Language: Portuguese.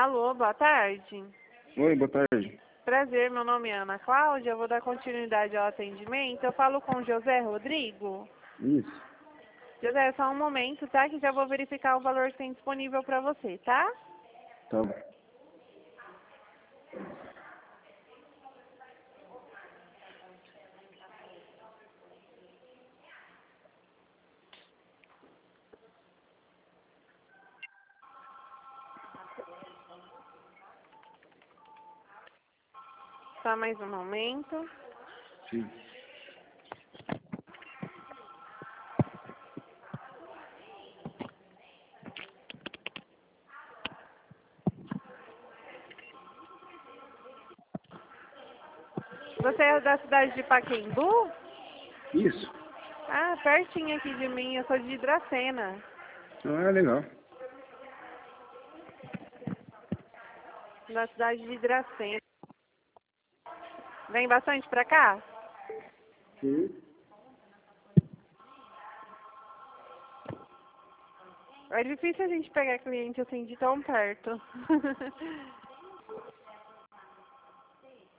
Alô, boa tarde. Oi, boa tarde. Prazer, meu nome é Ana Cláudia, eu vou dar continuidade ao atendimento. Eu falo com o José Rodrigo. Isso. José, só um momento, tá? Que já vou verificar o valor que tem disponível para você, tá? Tá bom. Só mais um momento. Sim. Você é da cidade de Pacaembu? Isso. Ah, pertinho aqui de mim, eu sou de Dracena. Ah, legal. Da cidade de Dracena. Vem bastante pra cá? Sim. É difícil a gente pegar cliente assim de tão perto.